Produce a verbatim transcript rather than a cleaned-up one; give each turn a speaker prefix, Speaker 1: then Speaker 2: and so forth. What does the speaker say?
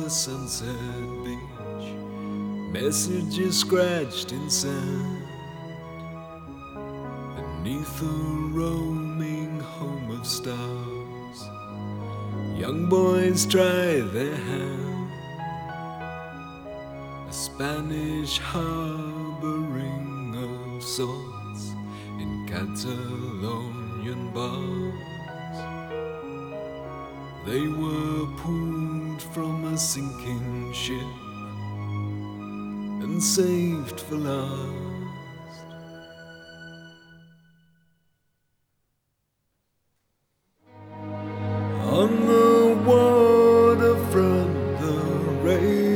Speaker 1: sunset beach, messages scratched in sand. Beneath a roaming home of stars, young boys try their hand. A Spanish harboring of sorts in Catalonian bars. They were pulled from a sinking ship and saved for love.